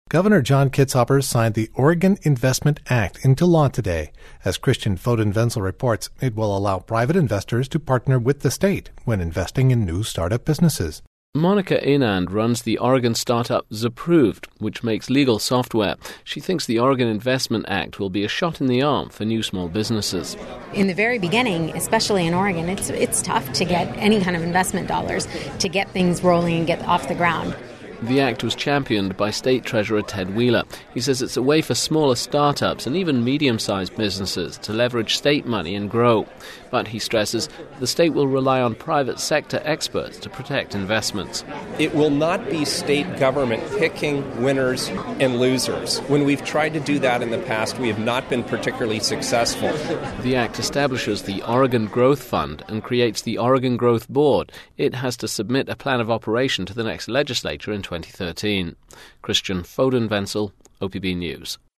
Governor John Kitzhaber signed the Oregon Investment Act into law today. As Christian Foden-Wenzel reports, it will allow private investors to partner with the state when investing in new startup businesses. Monica Anand runs the Oregon startup Zapproved, which makes legal software. She thinks the Oregon Investment Act will be a shot in the arm for new small businesses. In the very beginning, especially in Oregon, it's tough to get any kind of investment dollars to get things rolling and get off the ground. The act was championed by State Treasurer Ted Wheeler. He says it's a way for smaller startups and even medium-sized businesses to leverage state money and grow. But he stresses the state will rely on private sector experts to protect investments. It will not be state government picking winners and losers. When we've tried to do that in the past, we have not been particularly successful. The act establishes the Oregon Growth Fund and creates the Oregon Growth Board. It has to submit a plan of operation to the next legislature in 2013. Christian Foden-Wenzel, OPB News.